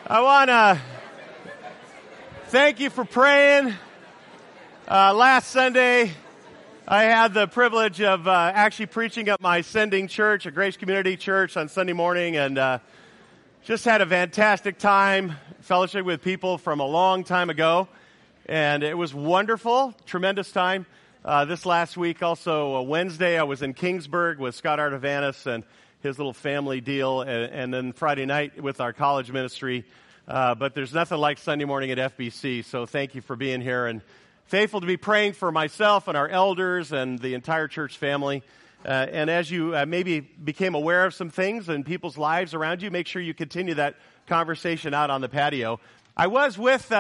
I want to thank you for praying. Last Sunday, I had the privilege of actually preaching at my sending church, a Grace Community Church, on Sunday morning, and just had a fantastic time fellowship with people from a long time ago, and it was wonderful, tremendous time. This last week, also Wednesday, I was in Kingsburg with Scott Artavanis and his little family deal, and then Friday night with our college ministry. But there's nothing like Sunday morning at FBC, so thank you for being here, and faithful to be praying for myself and our elders and the entire church family. And as you maybe became aware of some things in people's lives around you, make sure you continue that conversation out on the patio. I was with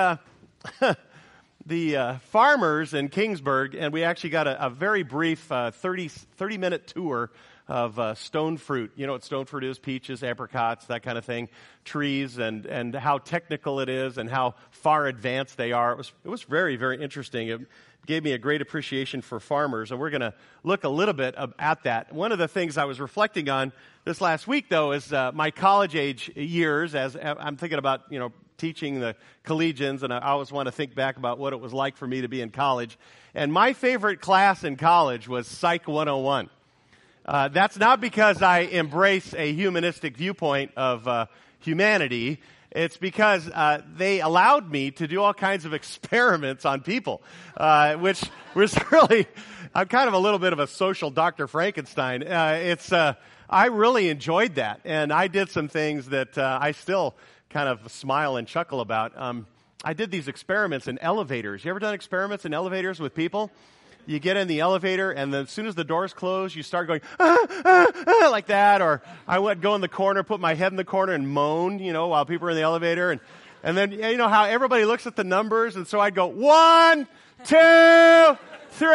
the farmers in Kingsburg, and we actually got a very brief 30-minute tour of stone fruit. You know what stone fruit is? Peaches, apricots, that kind of thing, trees, and how technical it is and how far advanced they are. It was very, very interesting. It gave me a great appreciation for farmers, and we're going to look a little bit at that. One of the things I was reflecting on this last week, though, is my college-age years, as I'm thinking about, teaching the collegians, and I always want to think back about what it was like for me to be in college. And my favorite class in college was Psych 101. That's not because I embrace a humanistic viewpoint of humanity. It's because they allowed me to do all kinds of experiments on people, which was really, I'm kind of a little bit of a social Dr. Frankenstein. I really enjoyed that, and I did some things that I still kind of smile and chuckle about. I did these experiments in elevators. You ever done experiments in elevators with people? You get in the elevator, and then as soon as the doors close, you start going, like that. Or I would go in the corner, put my head in the corner and moan, while people are in the elevator. And then, you know how everybody looks at the numbers, and so I'd go, 1, 2, 3.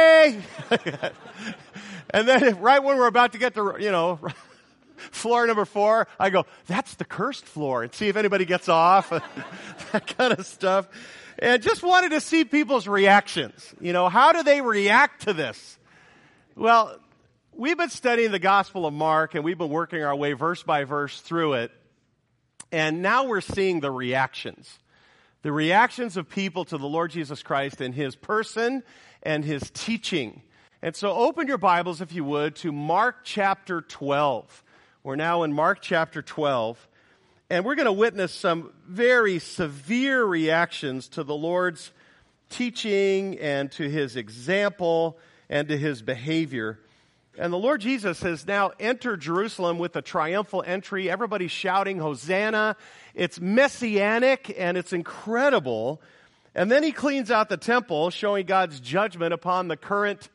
And then right when we're about to get to, floor number 4, I go, that's the cursed floor, and see if anybody gets off, that kind of stuff. And just wanted to see people's reactions. How do they react to this? Well, we've been studying the Gospel of Mark, and we've been working our way verse by verse through it. And now we're seeing the reactions. The reactions of people to the Lord Jesus Christ and His person and His teaching. And so open your Bibles, if you would, to Mark chapter 12. We're now in Mark chapter 12. And we're going to witness some very severe reactions to the Lord's teaching and to His example and to His behavior. And the Lord Jesus has now entered Jerusalem with a triumphal entry. Everybody's shouting, Hosanna. It's messianic and it's incredible. And then He cleans out the temple, showing God's judgment upon the current,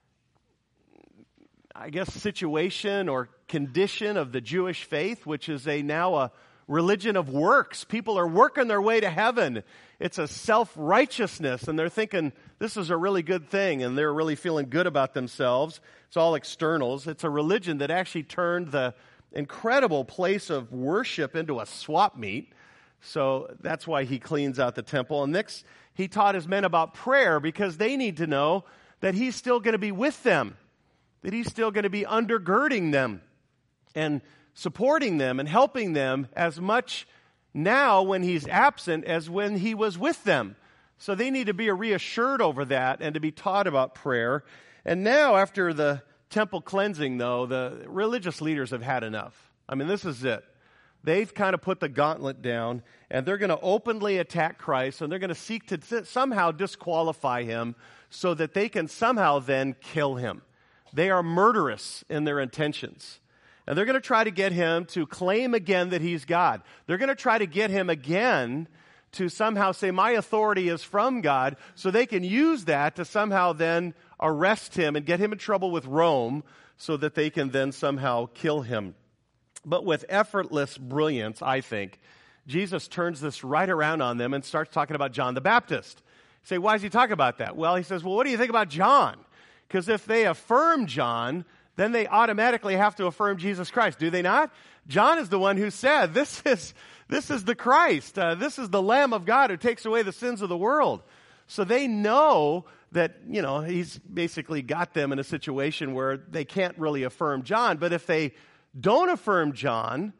situation or condition of the Jewish faith, which is now a religion of works. People are working their way to heaven. It's a self-righteousness, and they're thinking this is a really good thing, and they're really feeling good about themselves. It's all externals. It's a religion that actually turned the incredible place of worship into a swap meet. So that's why He cleans out the temple. And next, He taught His men about prayer, because they need to know that He's still going to be with them, that He's still going to be undergirding them and supporting them and helping them as much now when He's absent as when He was with them. So they need to be reassured over that and to be taught about prayer. And now, after the temple cleansing, though, the religious leaders have had enough. This is it. They've kind of put the gauntlet down, and they're going to openly attack Christ, and they're going to seek to somehow disqualify Him so that they can somehow then kill Him. They are murderous in their intentions. And they're going to try to get Him to claim again that He's God. They're going to try to get Him again to somehow say, my authority is from God, so they can use that to somehow then arrest Him and get Him in trouble with Rome so that they can then somehow kill Him. But with effortless brilliance, I think, Jesus turns this right around on them and starts talking about John the Baptist. You say, why does He talk about that? Well, He says, what do you think about John? Because if they affirm John, then they automatically have to affirm Jesus Christ, do they not? John is the one who said, this is the Christ. This is the Lamb of God who takes away the sins of the world. So they know that, He's basically got them in a situation where they can't really affirm John. But if they don't affirm John,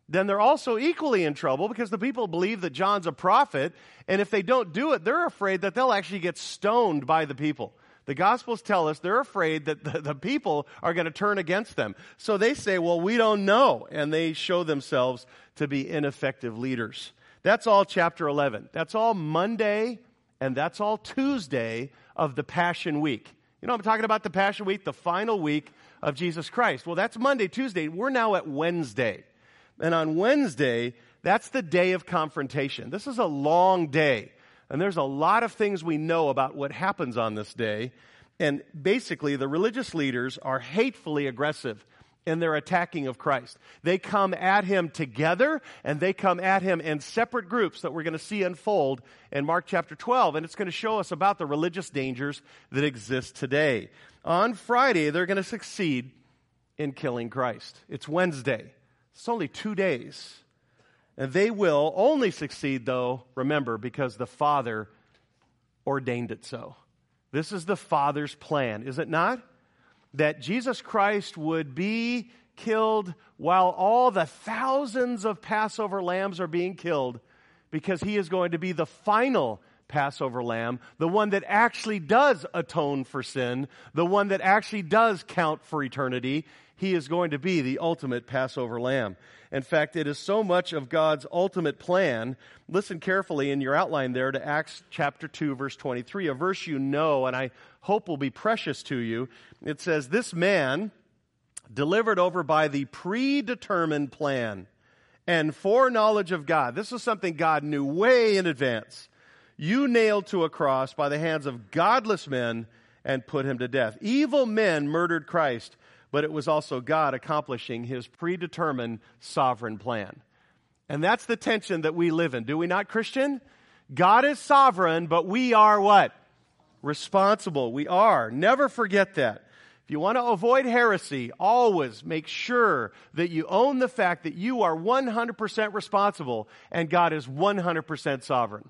then they're also equally in trouble because the people believe that John's a prophet, and if they don't do it, they're afraid that they'll actually get stoned by the people. The Gospels tell us they're afraid that the people are going to turn against them. So they say, well, we don't know, and they show themselves to be ineffective leaders. That's all chapter 11. That's all Monday, and that's all Tuesday of the Passion Week. You know, I'm talking about the Passion Week, the final week of Jesus Christ. Well, that's Monday, Tuesday. We're now at Wednesday. And on Wednesday, that's the day of confrontation. This is a long day. And there's a lot of things we know about what happens on this day. And basically, the religious leaders are hatefully aggressive in their attacking of Christ. They come at him together, and they come at him in separate groups that we're going to see unfold in Mark chapter 12. And it's going to show us about the religious dangers that exist today. On Friday, they're going to succeed in killing Christ. It's Wednesday. It's only 2 days. And they will only succeed, though, remember, because the Father ordained it so. This is the Father's plan, is it not? That Jesus Christ would be killed while all the thousands of Passover lambs are being killed, because he is going to be the final Passover lamb, the one that actually does atone for sin, the one that actually does count for eternity. He is going to be the ultimate Passover lamb. In fact, it is so much of God's ultimate plan. Listen carefully in your outline there to Acts chapter 2, verse 23, a verse you know, and I hope will be precious to you. It says, this man, delivered over by the predetermined plan and foreknowledge of God. This is something God knew way in advance. You nailed to a cross by the hands of godless men and put him to death. Evil men murdered Christ, but it was also God accomplishing his predetermined sovereign plan. And that's the tension that we live in. Do we not, Christian? God is sovereign, but we are what? Responsible. We are. Never forget that. If you want to avoid heresy, always make sure that you own the fact that you are 100% responsible and God is 100% sovereign.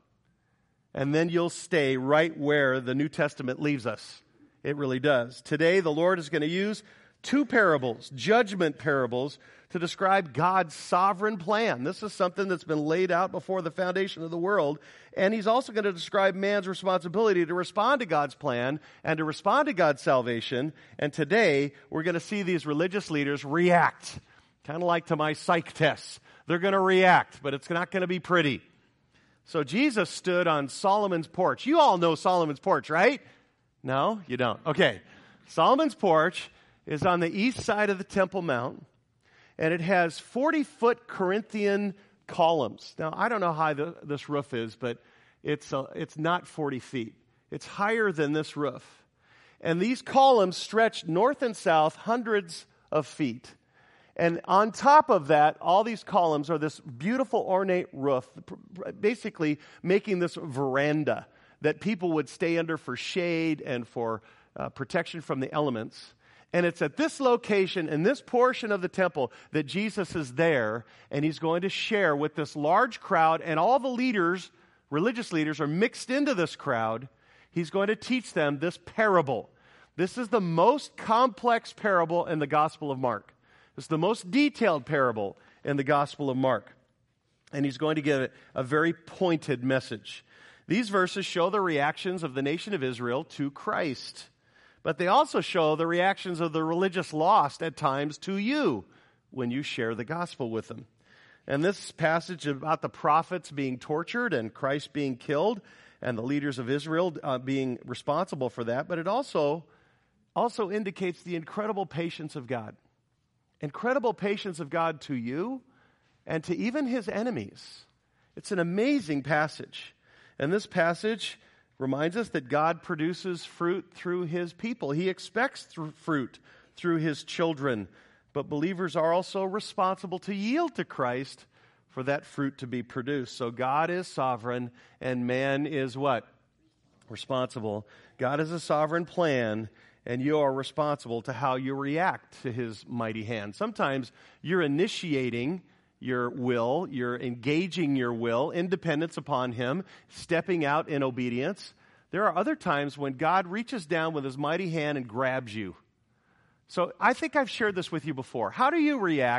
And then you'll stay right where the New Testament leaves us. It really does. Today, the Lord is going to use two parables, judgment parables, to describe God's sovereign plan. This is something that's been laid out before the foundation of the world. And he's also going to describe man's responsibility to respond to God's plan and to respond to God's salvation. And today, we're going to see these religious leaders react, kind of like to my psych tests. They're going to react, but it's not going to be pretty. So Jesus stood on Solomon's porch. You all know Solomon's porch, right? No, you don't. Okay. Solomon's porch is on the east side of the Temple Mount, and it has 40-foot Corinthian columns. Now, I don't know how high this roof is, but it's not 40 feet. It's higher than this roof. And these columns stretch north and south hundreds of feet. And on top of that, all these columns are this beautiful ornate roof, basically making this veranda that people would stay under for shade and for protection from the elements. And it's at this location, in this portion of the temple, that Jesus is there, and he's going to share with this large crowd, and all the leaders, religious leaders, are mixed into this crowd. He's going to teach them this parable. This is the most complex parable in the Gospel of Mark. It's the most detailed parable in the Gospel of Mark. And he's going to give a very pointed message. These verses show the reactions of the nation of Israel to Christ. But they also show the reactions of the religious lost at times to you when you share the gospel with them. And this passage about the prophets being tortured and Christ being killed and the leaders of Israel being responsible for that, but it also indicates the incredible patience of God. Incredible patience of God to you and to even his enemies. It's an amazing passage. And this passage reminds us that God produces fruit through his people. He expects fruit through his children. But believers are also responsible to yield to Christ for that fruit to be produced. So God is sovereign and man is what? Responsible. God has a sovereign plan, and you are responsible to how you react to his mighty hand. Sometimes you're initiating your will, you're engaging your will, independence upon him, stepping out in obedience. There are other times when God reaches down with his mighty hand and grabs you. So I think I've shared this with you before. How do you react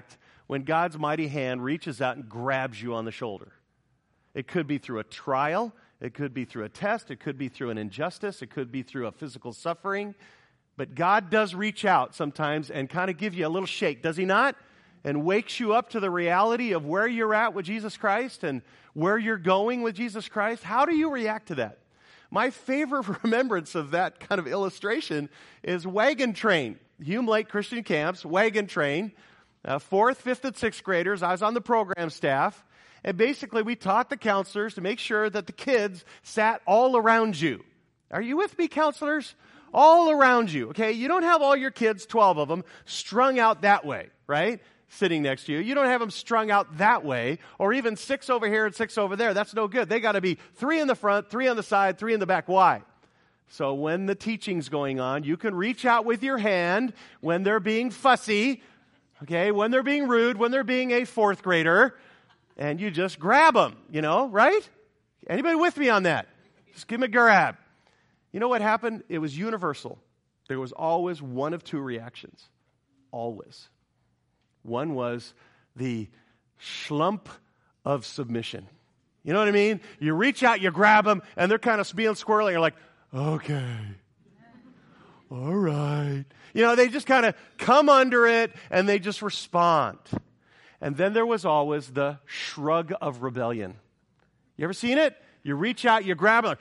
when God's mighty hand reaches out and grabs you on the shoulder. It could be through a trial. It could be through a test. It could be through an injustice. It could be through a physical suffering. But God does reach out sometimes and kind of give you a little shake, does he not? And wakes you up to the reality of where you're at with Jesus Christ and where you're going with Jesus Christ. How do you react to that? My favorite remembrance of that kind of illustration is Wagon Train. Hume Lake Christian Camp's Wagon Train. 4th, 5th, and 6th graders. I was on the program staff. And basically we taught the counselors to make sure that the kids sat all around you. Are you with me, counselors? All around you, okay? You don't have all your kids, 12 of them, strung out that way, right? Sitting next to you. You don't have them strung out that way, or even 6 over here and 6 over there. That's no good. They got to be 3 in the front, 3 on the side, 3 in the back. Why? So when the teaching's going on, you can reach out with your hand when they're being fussy, okay? When they're being rude, when they're being a 4th grader, and you just grab them, right? Anybody with me on that? Just give them a grab. You know what happened? It was universal. There was always one of 2 reactions. Always. One was the slump of submission. You know what I mean? You reach out, you grab them, and they're kind of being squirrely. You're like, okay, all right. They just kind of come under it, and they just respond. And then there was always the shrug of rebellion. You ever seen it? You reach out, you grab it.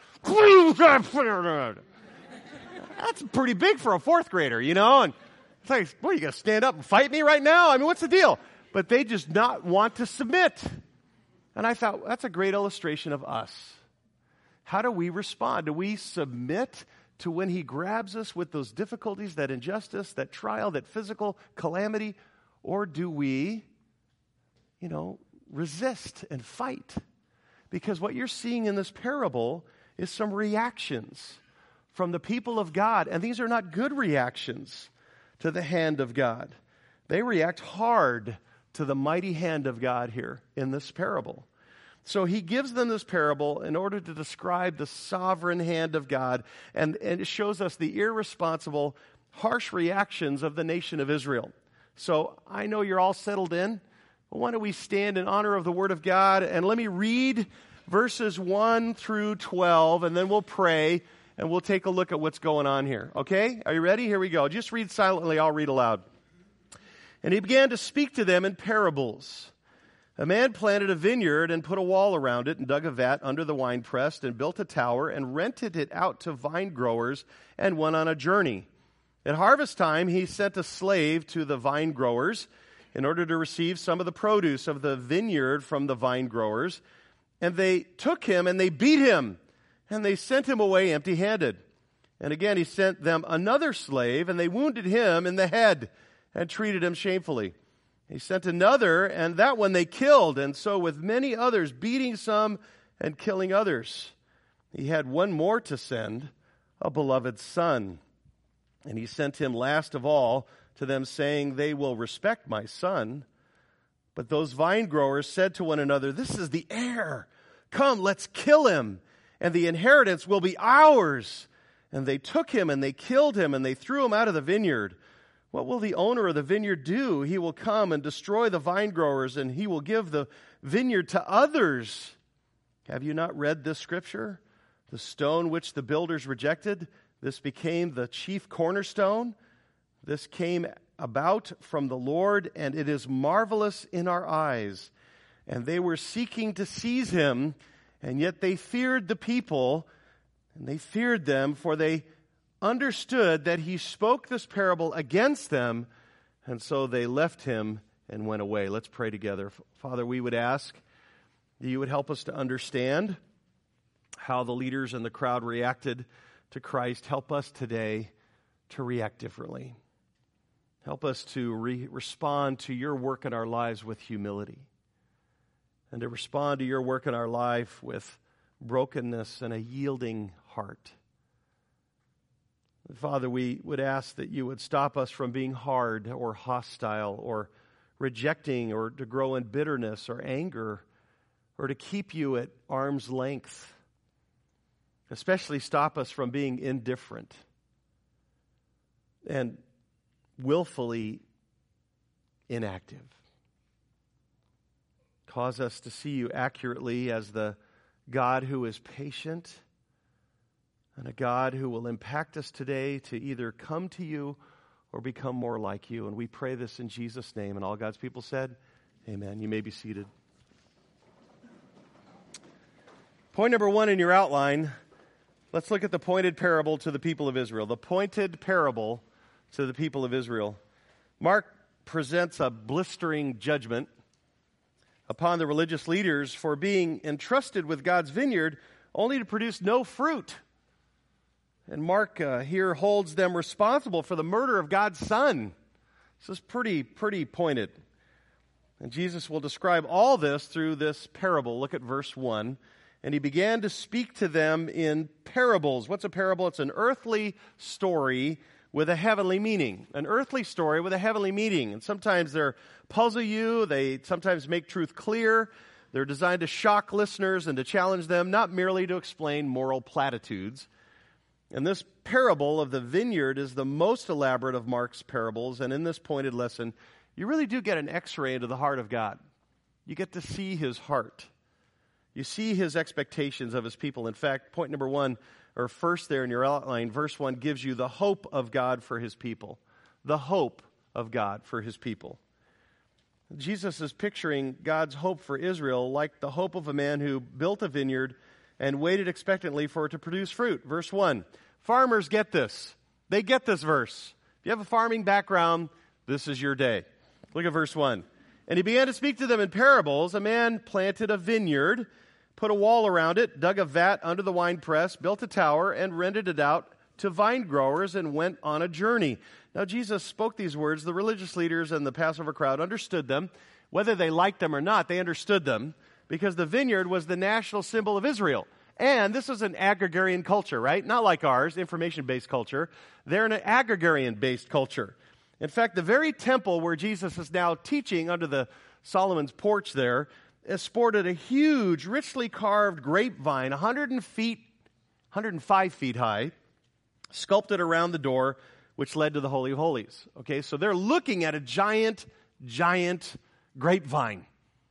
That's pretty big for a 4th grader, And it's like, what, you going to stand up and fight me right now? I mean, what's the deal? But they just not want to submit. And I thought, that's a great illustration of us. How do we respond? Do we submit to when he grabs us with those difficulties, that injustice, that trial, that physical calamity? Or do we, resist and fight? Because what you're seeing in this parable is some reactions from the people of God. And these are not good reactions to the hand of God. They react hard to the mighty hand of God here in this parable. So he gives them this parable in order to describe the sovereign hand of God. And it shows us the irresponsible, harsh reactions of the nation of Israel. So I know you're all settled in. Why don't we stand in honor of the Word of God, and let me read verses 1 through 12, and then we'll pray, and we'll take a look at what's going on here. Okay? Are you ready? Here we go. Just read silently. I'll read aloud. And he began to speak to them in parables. A man planted a vineyard and put a wall around it and dug a vat under the winepress and built a tower and rented it out to vine growers and went on a journey. At harvest time, he sent a slave to the vine growers in order to receive some of the produce of the vineyard from the vine growers. And they took him and they beat him, and they sent him away empty-handed. And again he sent them another slave, and they wounded him in the head and treated him shamefully. He sent another, and that one they killed, and so with many others, beating some and killing others. He had one more to send, a beloved son. And he sent him last of all to them, saying, they will respect my son. But those vine growers said to one another, this is the heir. Come, let's kill him, and the inheritance will be ours. And they took him, and they killed him, and they threw him out of the vineyard. What will the owner of the vineyard do? He will come and destroy the vine growers, and he will give the vineyard to others. Have you not read this scripture? The stone which the builders rejected, this became the chief cornerstone. This came about from the Lord, and it is marvelous in our eyes. And they were seeking to seize him, and yet they feared the people, and they feared them, for they understood that he spoke this parable against them, and so they left him and went away. Let's pray together. Father, we would ask that you would help us to understand how the leaders and the crowd reacted to Christ. Help us today to react differently. Help us to respond to your work in our lives with humility, and to respond to your work in our life with brokenness and a yielding heart. Father, we would ask that you would stop us from being hard or hostile or rejecting, or to grow in bitterness or anger, or to keep you at arm's length. Especially stop us from being indifferent and willfully inactive. Cause us to see you accurately as the God who is patient and a God who will impact us today to either come to you or become more like you. And we pray this in Jesus' name. And all God's people said, amen. You may be seated. Point number 1 in your outline, let's look at the pointed parable to the people of Israel. The pointed parable to the people of Israel. Mark presents a blistering judgment upon the religious leaders for being entrusted with God's vineyard only to produce no fruit. And Mark here holds them responsible for the murder of God's Son. This is pretty pointed. And Jesus will describe all this through this parable. Look at verse 1. And he began to speak to them in parables. What's a parable? It's an earthly story with a heavenly meaning. An earthly story with a heavenly meaning. And sometimes they puzzle you. They sometimes make truth clear. They're designed to shock listeners and to challenge them, not merely to explain moral platitudes. And this parable of the vineyard is the most elaborate of Mark's parables. And in this pointed lesson, you really do get an x-ray into the heart of God. You get to see his heart. You see his expectations of his people. In fact, point number 1, or first there in your outline, verse 1 gives you the hope of God for his people. The hope of God for his people. Jesus is picturing God's hope for Israel like the hope of a man who built a vineyard and waited expectantly for it to produce fruit. Verse 1. Farmers get this. They get this verse. If you have a farming background, this is your day. Look at verse 1. And he began to speak to them in parables. A man planted a vineyard, put a wall around it, dug a vat under the winepress, built a tower, and rented it out to vine growers and went on a journey. Now Jesus spoke these words. The religious leaders and the Passover crowd understood them. Whether they liked them or not, they understood them because the vineyard was the national symbol of Israel. And this is an agrarian culture, right? Not like ours, information-based culture. They're an agrarian-based culture. In fact, the very temple where Jesus is now teaching under the Solomon's porch there sported a huge, richly carved grapevine, 105 feet high, sculpted around the door, which led to the Holy of Holies. Okay, so they're looking at a giant grapevine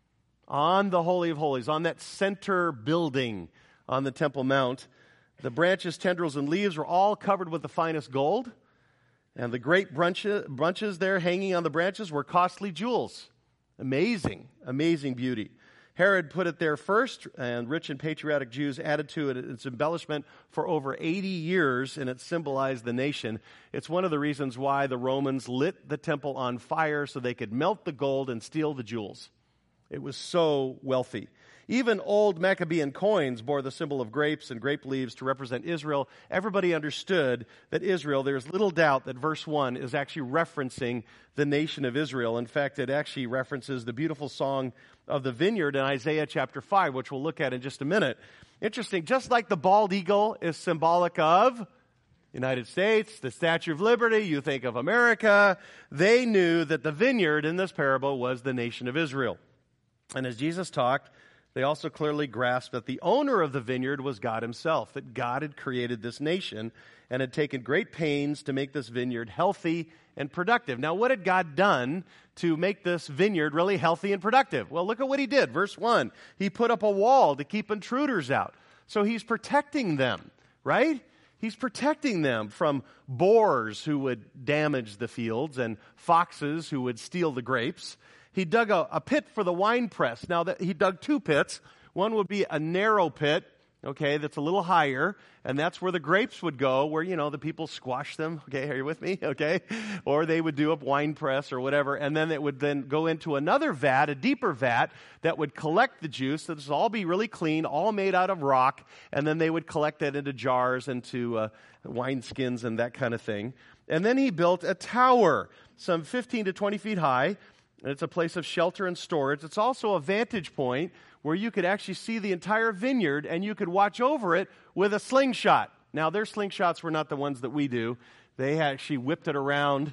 on the Holy of Holies, on that center building on the Temple Mount. The branches, tendrils, and leaves were all covered with the finest gold. And the great bunches there hanging on the branches were costly jewels. Amazing beauty. Herod put it there first, and rich and patriotic Jews added to it its embellishment for over 80 years, and it symbolized the nation. It's one of the reasons why the Romans lit the temple on fire so they could melt the gold and steal the jewels. It was so wealthy. Even old Maccabean coins bore the symbol of grapes and grape leaves to represent Israel. Everybody understood that Israel, there's little doubt that verse 1 is actually referencing the nation of Israel. In fact, it actually references the beautiful song of the vineyard in Isaiah chapter 5, which we'll look at in just a minute. Interesting, just like the bald eagle is symbolic of United States, the Statue of Liberty, you think of America, they knew that the vineyard in this parable was the nation of Israel. And as Jesus talked, they also clearly grasped that the owner of the vineyard was God himself, that God had created this nation and had taken great pains to make this vineyard healthy and productive. Now, what had God done to make this vineyard really healthy and productive? Well, look at what he did. Verse 1, he put up a wall to keep intruders out. So he's protecting them, right? He's protecting them from boars who would damage the fields and foxes who would steal the grapes. He dug a pit for the wine press. Now, he dug 2 pits. One would be a narrow pit, okay, that's a little higher, and that's where the grapes would go, where, the people squash them. Okay, are you with me? Okay? Or they would do a wine press or whatever, and then it would then go into another vat, a deeper vat, that would collect the juice. So this would all be really clean, all made out of rock, and then they would collect that into jars, into wine skins and that kind of thing. And then he built a tower, some 15 to 20 feet high. And it's a place of shelter and storage. It's also a vantage point where you could actually see the entire vineyard and you could watch over it with a slingshot. Now, their slingshots were not the ones that we do. They actually whipped it around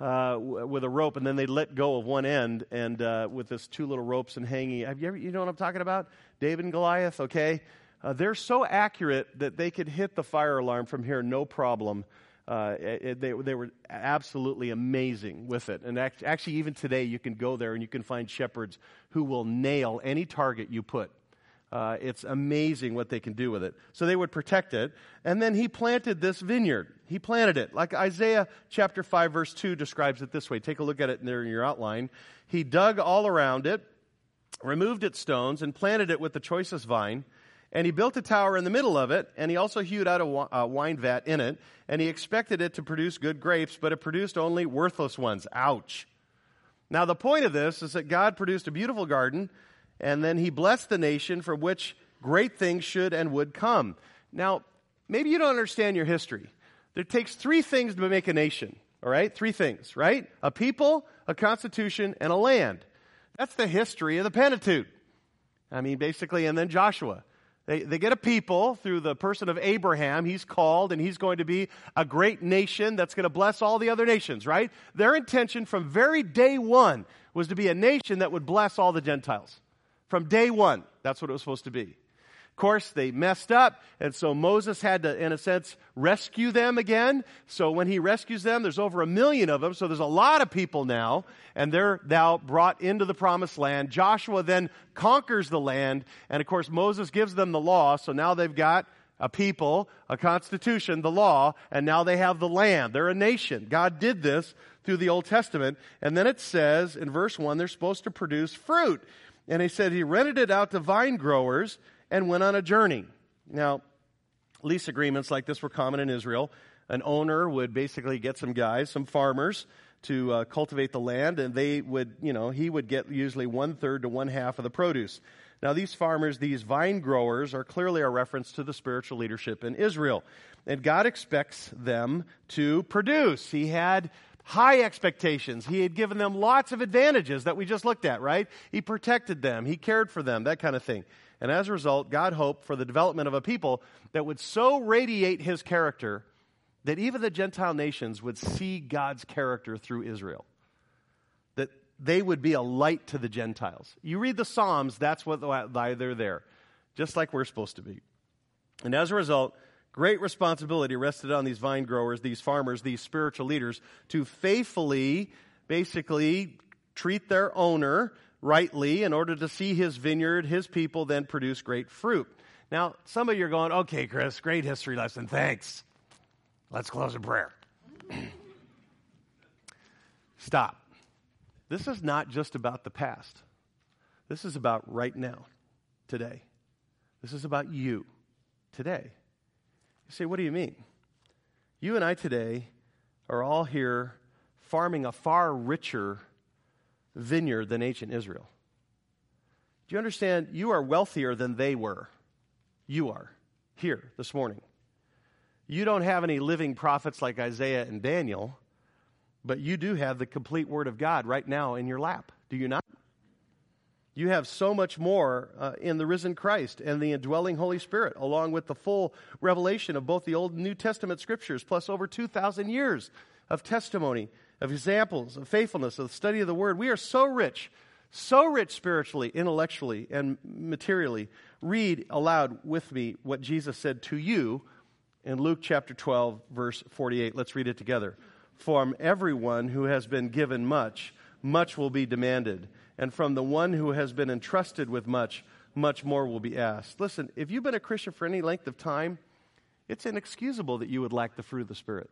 with a rope, and then they let go of one end and with this 2 little ropes and hanging. Have you ever, you know what I'm talking about? David and Goliath, okay? They're so accurate that they could hit the fire alarm from here, no problem. They were absolutely amazing with it. And actually, even today, you can go there and you can find shepherds who will nail any target you put. It's amazing what they can do with it. So they would protect it. And then he planted this vineyard. He planted it. Like Isaiah chapter 5, verse 2 describes it this way. Take a look at it there in your outline. He dug all around it, removed its stones, and planted it with the choicest vine. And he built a tower in the middle of it, and he also hewed out a wine vat in it, and he expected it to produce good grapes, but it produced only worthless ones. Ouch. Now, the point of this is that God produced a beautiful garden, and then he blessed the nation from which great things should and would come. Now, maybe you don't understand your history. There takes 3 things to make a nation, all right? 3 things, right? A people, a constitution, and a land. That's the history of the Pentateuch. I mean, basically, and then Joshua. They get a people through the person of Abraham. He's called, and he's going to be a great nation that's going to bless all the other nations, right? Their intention from very day one was to be a nation that would bless all the Gentiles. From day one, that's what it was supposed to be. Of course, they messed up, and so Moses had to, in a sense, rescue them again. So when he rescues them, there's over 1 million of them, so there's a lot of people now, and they're now brought into the promised land. Joshua then conquers the land, and of course, Moses gives them the law, so now they've got a people, a constitution, the law, and now they have the land. They're a nation. God did this through the Old Testament, and then it says in verse 1, they're supposed to produce fruit. And he said he rented it out to vine growers and went on a journey. Now, lease agreements like this were common in Israel. An owner would basically get some guys, some farmers, to cultivate the land, and they would, he would get usually 1/3 to 1/2 of the produce. Now, these farmers, these vine growers, are clearly a reference to the spiritual leadership in Israel. And God expects them to produce. He had high expectations. He had given them lots of advantages that we just looked at, right? He protected them. He cared for them, that kind of thing. And as a result, God hoped for the development of a people that would so radiate his character that even the Gentile nations would see God's character through Israel. That they would be a light to the Gentiles. You read the Psalms, that's why they're there. Just like we're supposed to be. And as a result, great responsibility rested on these vine growers, these farmers, these spiritual leaders to faithfully, basically, treat their owner rightly in order to see his vineyard, his people, then produce great fruit. Now, some of you are going, okay, Chris, great history lesson, thanks. Let's close in prayer. Stop. This is not just about the past. This is about right now, today. This is about you, today. You say, what do you mean? You and I today are all here farming a far richer vineyard than ancient Israel. Do you understand? You are wealthier than they were. You are here this morning. You don't have any living prophets like Isaiah and Daniel, but you do have the complete Word of God right now in your lap. Do you not? You have so much more in the risen Christ and the indwelling Holy Spirit, along with the full revelation of both the Old and New Testament Scriptures, plus over 2,000 years of testimony, of examples, of faithfulness, of the study of the Word. We are so rich spiritually, intellectually, and materially. Read aloud with me what Jesus said to you in Luke chapter 12, verse 48. Let's read it together. From everyone who has been given much, much will be demanded. And from the one who has been entrusted with much, much more will be asked. Listen, if you've been a Christian for any length of time, it's inexcusable that you would lack the fruit of the Spirit.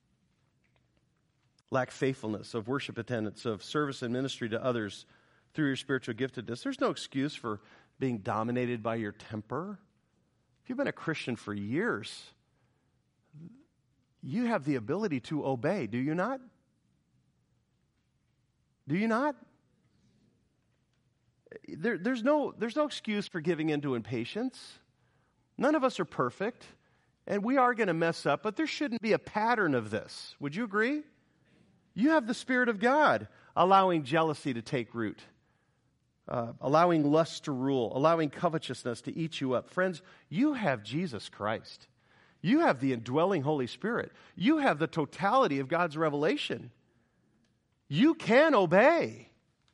Lack faithfulness, of worship attendance, of service and ministry to others through your spiritual giftedness. There's no excuse for being dominated by your temper. If you've been a Christian for years, you have the ability to obey, do you not? Do you not? There's no excuse for giving into impatience. None of us are perfect, and we are going to mess up, but there shouldn't be a pattern of this. Would you agree? You have the Spirit of God allowing jealousy to take root, allowing lust to rule, allowing covetousness to eat you up. Friends, you have Jesus Christ. You have the indwelling Holy Spirit. You have the totality of God's revelation. You can obey.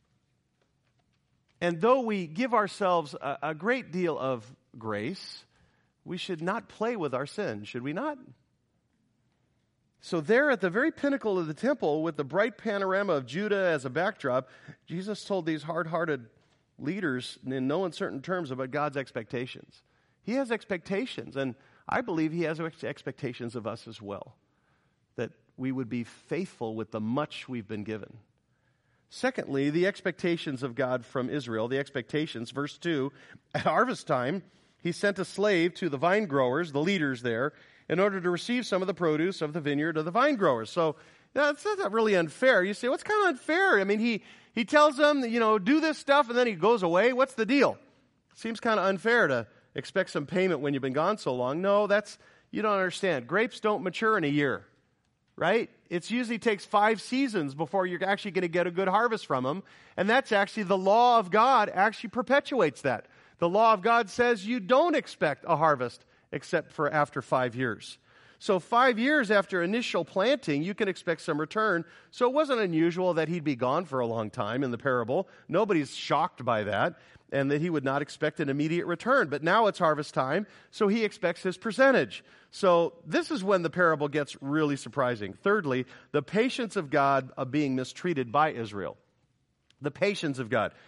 And though we give ourselves a great deal of grace, we should not play with our sin, should we not? So there at the very pinnacle of the temple, with the bright panorama of Judah as a backdrop, Jesus told these hard-hearted leaders in no uncertain terms about God's expectations. He has expectations, and I believe he has expectations of us as well, that we would be faithful with the much we've been given. Secondly, the expectations of God from Israel, the expectations, verse 2, at harvest time, he sent a slave to the vine growers, the leaders there, in order to receive some of the produce of the vineyard of the vine growers. So that's not really unfair. You say, what's kind of unfair? I mean, he tells them, do this stuff, and then he goes away. What's the deal? Seems kind of unfair to expect some payment when you've been gone so long. No, you don't understand. Grapes don't mature in a year, right? It usually takes 5 seasons before you're actually going to get a good harvest from them. And that's actually the law of God actually perpetuates that. The law of God says you don't expect a harvest except for after 5 years. So 5 years after initial planting, you can expect some return. So it wasn't unusual that he'd be gone for a long time in the parable. Nobody's shocked by that, and that he would not expect an immediate return. But now it's harvest time, so he expects his percentage. So this is when the parable gets really surprising. Thirdly, the patience of God of being mistreated by Israel. The patience of God.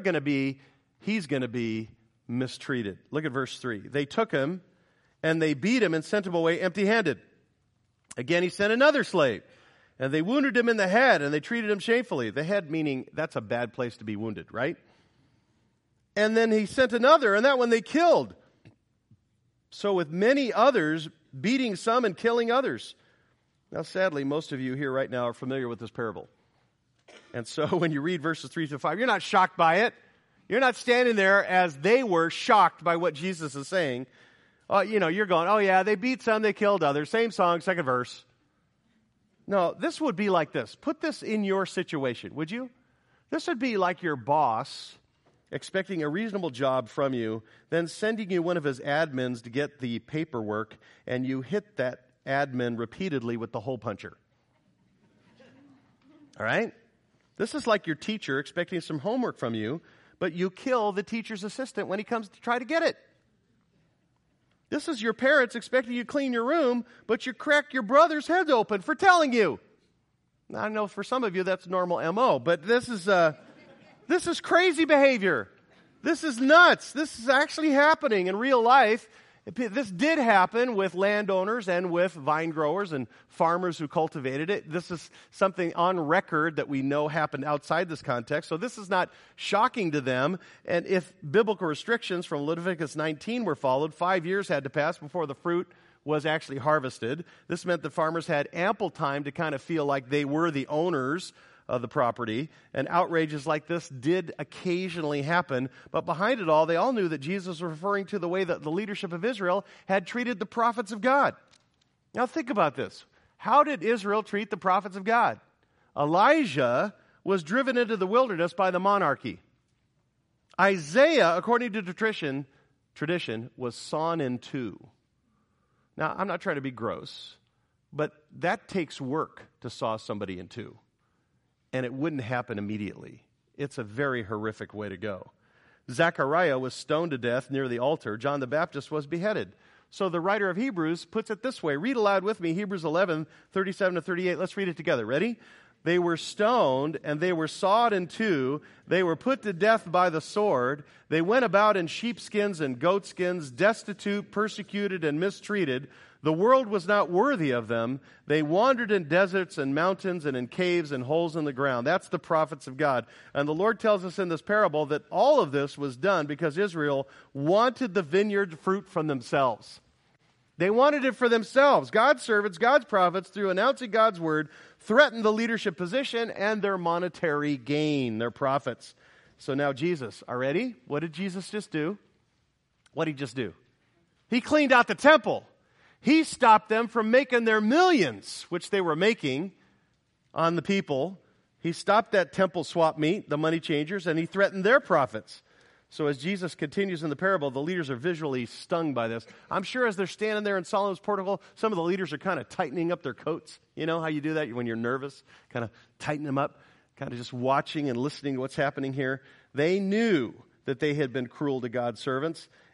He's going to be mistreated. Look at verse 3. They took him, and they beat him and sent him away empty-handed. Again, he sent another slave, and they wounded him in the head, and they treated him shamefully. The head meaning that's a bad place to be wounded, right? And then he sent another, and that one they killed. So with many others, beating some and killing others. Now, sadly, most of you here right now are familiar with this parable. And so when you read verses 3 to 5, you're not shocked by it. You're not standing there as they were shocked by what Jesus is saying. You're going, oh yeah, they beat some, they killed others. Same song, second verse. No, this would be like this. Put this in your situation, would you? This would be like your boss expecting a reasonable job from you, then sending you one of his admins to get the paperwork, and you hit that admin repeatedly with the hole puncher. All right? This is like your teacher expecting some homework from you, but you kill the teacher's assistant when he comes to try to get it. This is your parents expecting you to clean your room, but you crack your brother's head open for telling you. Now, I know for some of you that's normal MO, but this is crazy behavior. This is nuts. This is actually happening in real life. This did happen with landowners and with vine growers and farmers who cultivated it. This is something on record that we know happened outside this context. So this is not shocking to them. And if biblical restrictions from Leviticus 19 were followed, 5 years had to pass before the fruit was actually harvested. This meant the farmers had ample time to kind of feel like they were the owners of the property, and outrages like this did occasionally happen. But behind it all, they all knew that Jesus was referring to the way that the leadership of Israel had treated the prophets of God. Now think about this. How did Israel treat the prophets of God? Elijah was driven into the wilderness by the monarchy. Isaiah, according to tradition, was sawn in two. Now, I'm not trying to be gross, but that takes work to saw somebody in two. And it wouldn't happen immediately. It's a very horrific way to go. Zechariah was stoned to death near the altar. John the Baptist was beheaded. So the writer of Hebrews puts it this way. Read aloud with me, Hebrews 11, 37 to 38. Let's read it together. Ready? They were stoned, and they were sawed in two. They were put to death by the sword. They went about in sheepskins and goatskins, destitute, persecuted, and mistreated. The world was not worthy of them. They wandered in deserts and mountains and in caves and holes in the ground. That's the prophets of God. And the Lord tells us in this parable that all of this was done because Israel wanted the vineyard fruit from themselves. They wanted it for themselves. God's servants, God's prophets, through announcing God's word, threatened the leadership position and their monetary gain, their profits. So now Jesus, already, what did Jesus just do? What did he just do? He cleaned out the temple. He stopped them from making their millions, which they were making on the people. He stopped that temple swap meet, the money changers, and he threatened their profits. So as Jesus continues in the parable, the leaders are visually stung by this. I'm sure as they're standing there in Solomon's portico, some of the leaders are kind of tightening up their coats. You know how you do that when you're nervous? Kind of tighten them up, kind of just watching and listening to what's happening here. They knew that they had been cruel to God's servants,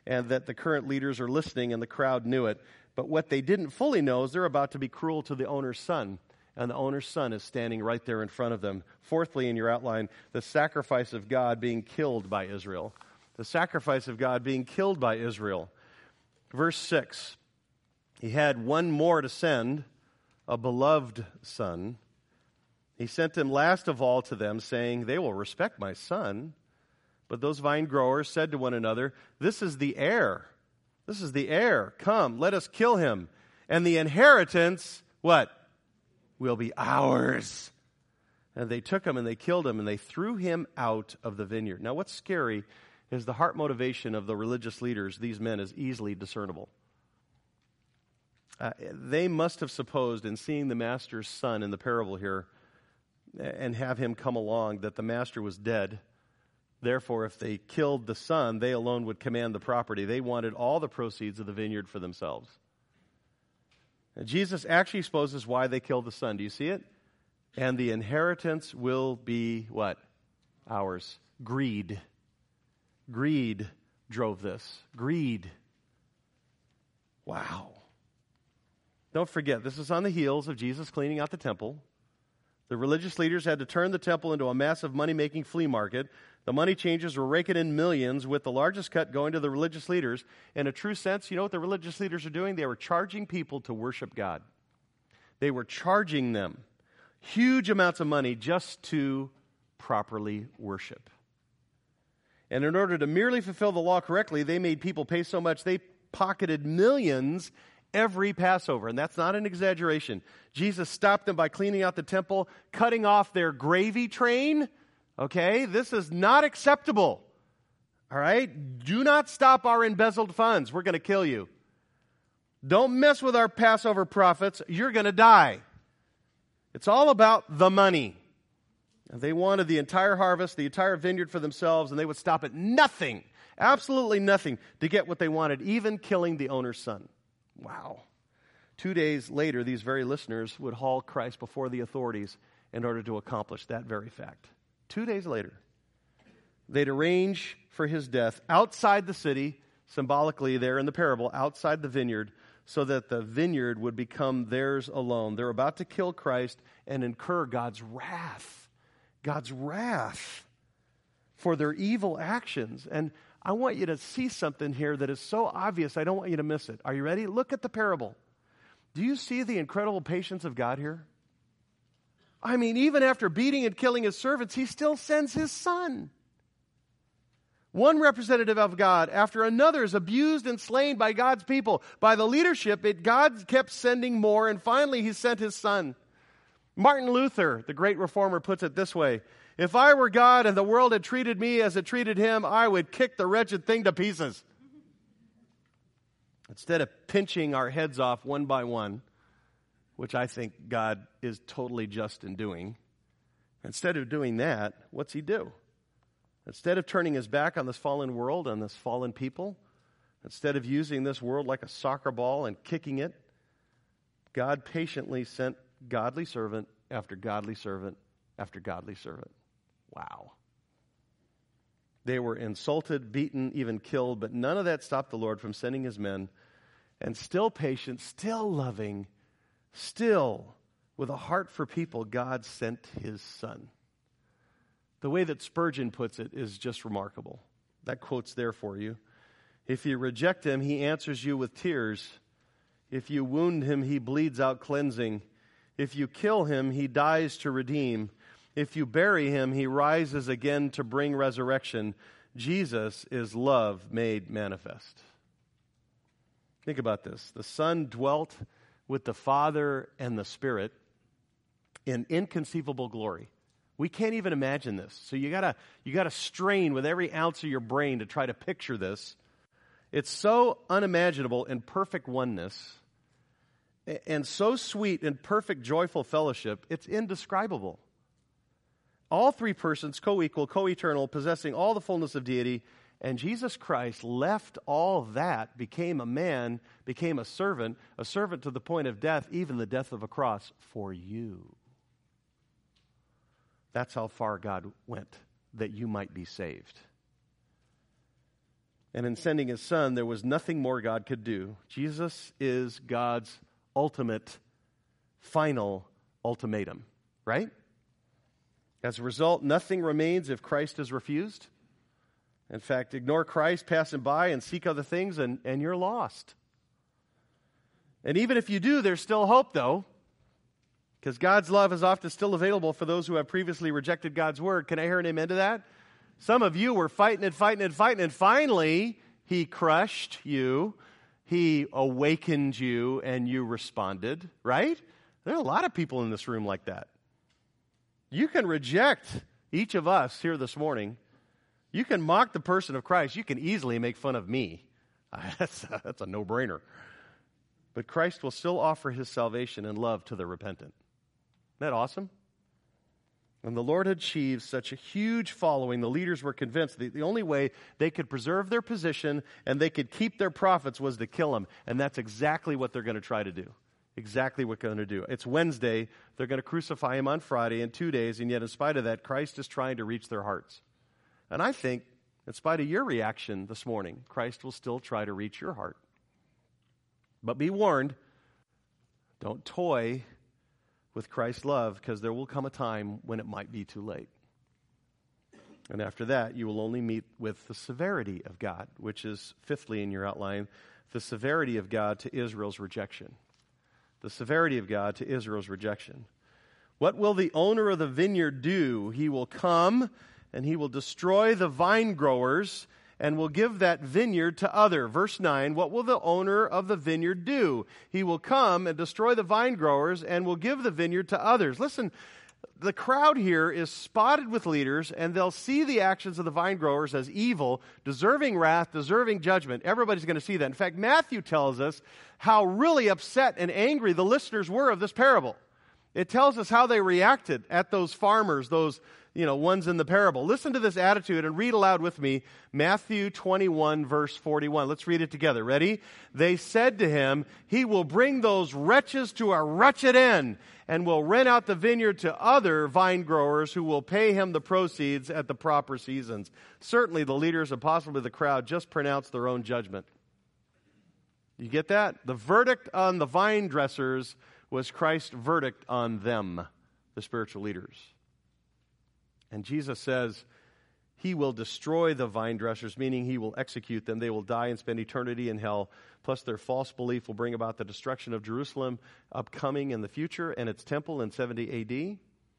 and that the current leaders are listening and the crowd knew it. But what they didn't fully know is they're about to be cruel to the owner's son. And the owner's son is standing right there in front of them. Fourthly, in your outline, the sacrifice of God being killed by Israel. The sacrifice of God being killed by Israel. Verse 6, he had one more to send, a beloved son. He sent him last of all to them, saying, they will respect my son. But those vine growers said to one another, this is the heir. This is the heir. Come, let us kill him. And the inheritance, what? Will be ours. And they took him and they killed him and they threw him out of the vineyard. Now what's scary is the heart motivation of the religious leaders, these men, is easily discernible. They must have supposed, in seeing the master's son in the parable here and have him come along, that the master was dead. Therefore, if they killed the son, they alone would command the property. They wanted all the proceeds of the vineyard for themselves. And Jesus actually exposes why they killed the son. Do you see it? And the inheritance will be what? Ours. Greed. Greed drove this. Greed. Wow. Don't forget, this is on the heels of Jesus cleaning out the temple. The religious leaders had to turn the temple into a massive money-making flea market. The money changers were raking in millions, with the largest cut going to the religious leaders. In a true sense, you know what the religious leaders are doing? They were charging people to worship God. They were charging them huge amounts of money just to properly worship. And in order to merely fulfill the law correctly, they made people pay so much they pocketed millions every Passover. And that's not an exaggeration. Jesus stopped them by cleaning out the temple, cutting off their gravy train. Okay, this is not acceptable. All right? Do not stop our embezzled funds. We're going to kill you. Don't mess with our Passover profits. You're going to die. It's all about the money. And they wanted the entire harvest, the entire vineyard for themselves, and they would stop at nothing, absolutely nothing, to get what they wanted, even killing the owner's son. Wow. 2 days later, these very listeners would haul Christ before the authorities in order to accomplish that very fact. 2 days later, they'd arrange for his death outside the city, symbolically there in the parable, outside the vineyard, so that the vineyard would become theirs alone. They're about to kill Christ and incur God's wrath. God's wrath for their evil actions. And I want you to see something here that is so obvious, I don't want you to miss it. Are you ready? Look at the parable. Do you see the incredible patience of God here? I mean, even after beating and killing his servants, he still sends his son. One representative of God after another is abused and slain by God's people. By the leadership, God kept sending more, and finally he sent his son. Martin Luther, the great reformer, puts it this way: if I were God and the world had treated me as it treated him, I would kick the wretched thing to pieces. Instead of pinching our heads off one by one, which I think God is totally just in doing, instead of doing that, what's he do? Instead of turning his back on this fallen world, on this fallen people, instead of using this world like a soccer ball and kicking it, God patiently sent godly servant after godly servant after godly servant. Wow. They were insulted, beaten, even killed, but none of that stopped the Lord from sending his men, and still patient, still loving, still with a heart for people, God sent his son. The way that Spurgeon puts it is just remarkable. That quote's there for you. If you reject him, he answers you with tears. If you wound him, he bleeds out cleansing. If you kill him, he dies to redeem. If you bury him, he rises again to bring resurrection. Jesus is love made manifest. Think about this. The Son dwelt with the Father and the Spirit in inconceivable glory. We can't even imagine this. So you gotta strain with every ounce of your brain to try to picture this. It's so unimaginable in perfect oneness, and so sweet in perfect joyful fellowship, it's indescribable. All three persons, co-equal, co-eternal, possessing all the fullness of deity, and Jesus Christ left all that, became a man, became a servant to the point of death, even the death of a cross, for you. That's how far God went, that you might be saved. And in sending his Son, there was nothing more God could do. Jesus is God's ultimate, final ultimatum, right? As a result, nothing remains if Christ is refused. In fact, ignore Christ, pass him by, and seek other things, and you're lost. And even if you do, there's still hope, though, because God's love is often still available for those who have previously rejected God's word. Can I hear an amen to that? Some of you were fighting, and finally, he crushed you. He awakened you, and you responded, right? There are a lot of people in this room like that. You can reject each of us here this morning. You can mock the person of Christ. You can easily make fun of me. That's a no-brainer. But Christ will still offer his salvation and love to the repentant. Isn't that awesome? When the Lord achieved such a huge following, the leaders were convinced the only way they could preserve their position and they could keep their profits was to kill him. And that's exactly what they're going to try to do. Exactly what they're going to do. It's Wednesday. They're going to crucify him on Friday in 2 days. And yet, in spite of that, Christ is trying to reach their hearts. And I think, in spite of your reaction this morning, Christ will still try to reach your heart. But be warned, don't toy with Christ's love, because there will come a time when it might be too late. And after that, you will only meet with the severity of God, which is, fifthly in your outline, the severity of God to Israel's rejection. The severity of God to Israel's rejection. What will the owner of the vineyard do? He will come and he will destroy the vine growers and will give that vineyard to other. Verse 9, what will the owner of the vineyard do? He will come and destroy the vine growers and will give the vineyard to others. Listen, the crowd here is spotted with leaders, and they'll see the actions of the vine growers as evil, deserving wrath, deserving judgment. Everybody's going to see that. In fact, Matthew tells us how really upset and angry the listeners were of this parable. It tells us how they reacted at those farmers, those ones in the parable. Listen to this attitude and read aloud with me Matthew 21, verse 41. Let's read it together. Ready? They said to him, he will bring those wretches to a wretched end and will rent out the vineyard to other vine growers who will pay him the proceeds at the proper seasons. Certainly the leaders and possibly the crowd just pronounced their own judgment. You get that? The verdict on the vine dressers was Christ's verdict on them, the spiritual leaders. And Jesus says he will destroy the vine dressers, meaning he will execute them. They will die and spend eternity in hell. Plus their false belief will bring about the destruction of Jerusalem upcoming in the future and its temple in 70 A.D.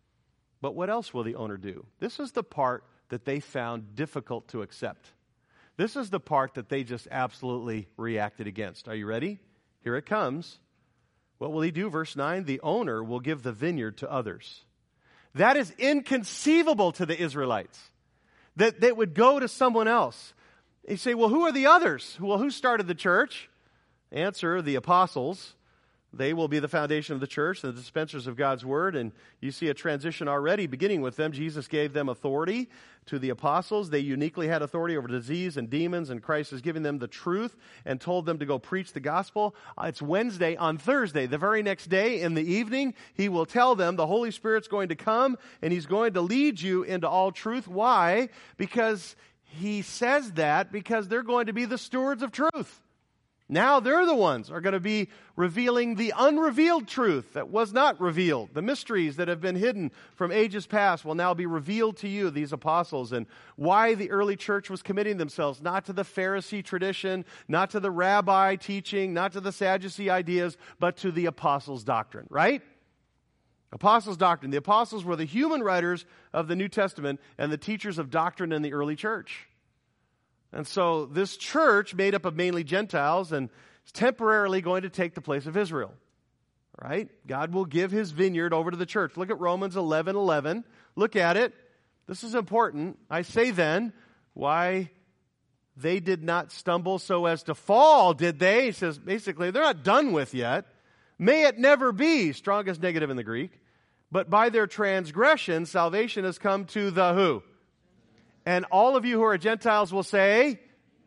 But what else will the owner do? This is the part that they found difficult to accept. This is the part that they just absolutely reacted against. Are you ready? Here it comes. What will he do? Verse 9, the owner will give the vineyard to others. That is inconceivable to the Israelites, that they would go to someone else. You say, well, who are the others? Well, who started the church? Answer, the apostles. They will be the foundation of the church, the dispensers of God's word. And you see a transition already beginning with them. Jesus gave them authority to the apostles. They uniquely had authority over disease and demons, and Christ is giving them the truth and told them to go preach the gospel. It's Wednesday. On Thursday, the very next day in the evening, he will tell them the Holy Spirit's going to come and he's going to lead you into all truth. Why? Because he says that because they're going to be the stewards of truth. Now they're the ones who are going to be revealing the unrevealed truth that was not revealed. The mysteries that have been hidden from ages past will now be revealed to you, these apostles, and why the early church was committing themselves not to the Pharisee tradition, not to the rabbi teaching, not to the Sadducee ideas, but to the apostles' doctrine, right? Apostles' doctrine. The apostles were the human writers of the New Testament and the teachers of doctrine in the early church. And so this church, made up of mainly Gentiles, and is temporarily going to take the place of Israel. Right? God will give his vineyard over to the church. Look at Romans 11:11. Look at it. This is important. I say then, why they did not stumble so as to fall, did they? He says, basically, they're not done with yet. May it never be, strongest negative in the Greek. But by their transgression, salvation has come to the who? And all of you who are Gentiles will say,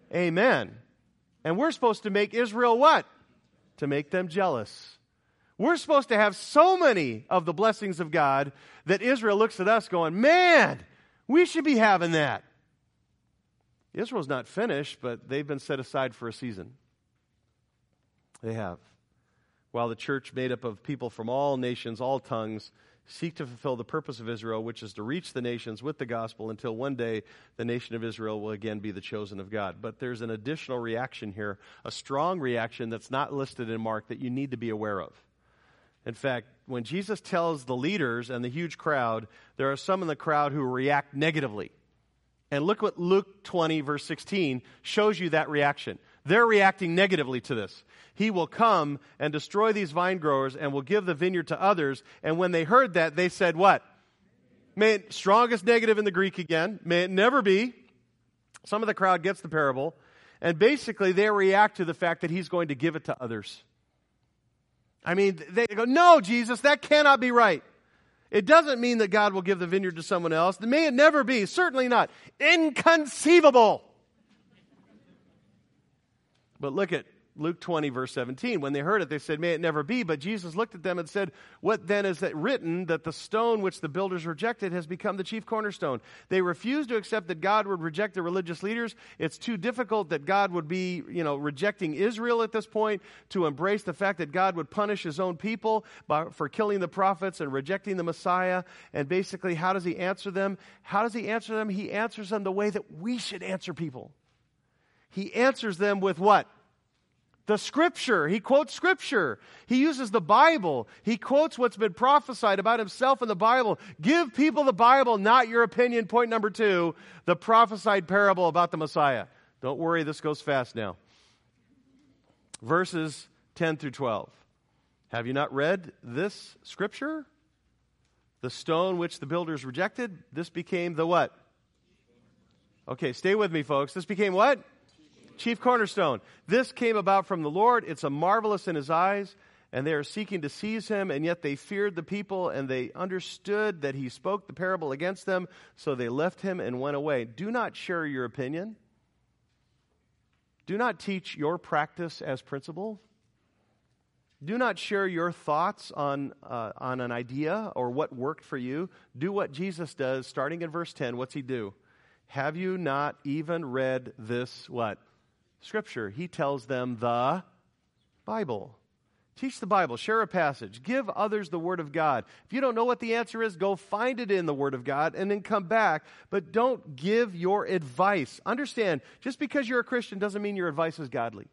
amen. And we're supposed to make Israel what? To make them jealous. We're supposed to have so many of the blessings of God that Israel looks at us going, man, we should be having that. Israel's not finished, but they've been set aside for a season. They have. While the church, made up of people from all nations, all tongues, seek to fulfill the purpose of Israel, which is to reach the nations with the gospel until one day the nation of Israel will again be the chosen of God. But there's an additional reaction here, a strong reaction that's not listed in Mark that you need to be aware of. In fact, when Jesus tells the leaders and the huge crowd, there are some in the crowd who react negatively. And look what Luke 20, verse 16, shows you that reaction. They're reacting negatively to this. He will come and destroy these vine growers and will give the vineyard to others. And when they heard that, they said what? Strongest negative in the Greek again. May it never be. Some of the crowd gets the parable. And basically, they react to the fact that he's going to give it to others. I mean, they go, no, Jesus, that cannot be right. It doesn't mean that God will give the vineyard to someone else. May it never be. Certainly not. Inconceivable. But look at Luke 20, verse 17. When they heard it, they said, may it never be. But Jesus looked at them and said, what then is it written that the stone which the builders rejected has become the chief cornerstone? They refused to accept that God would reject the religious leaders. It's too difficult that God would be, rejecting Israel at this point, to embrace the fact that God would punish his own people for killing the prophets and rejecting the Messiah. And basically, how does he answer them? How does he answer them? He answers them the way that we should answer people. He answers them with what? The Scripture. He quotes Scripture. He uses the Bible. He quotes what's been prophesied about himself in the Bible. Give people the Bible, not your opinion. Point number 2, the prophesied parable about the Messiah. Don't worry, this goes fast now. Verses 10 through 12. Have you not read this Scripture? The stone which the builders rejected, this became the what? Okay, stay with me, folks. This became what? Chief cornerstone. This came about from the Lord. It's a marvelous in his eyes, and they are seeking to seize him, and yet they feared the people, and they understood that he spoke the parable against them, so they left him and went away. Do not share your opinion. Do not teach your practice as principle. Do not share your thoughts on an idea or what worked for you. Do what Jesus does, starting in verse 10. What's he do? Have you not even read this, what? Scripture. He tells them the Bible. Teach the Bible. Share a passage. Give others the Word of God. If you don't know what the answer is, go find it in the Word of God and then come back. But don't give your advice. Understand, just because you're a Christian doesn't mean your advice is godly.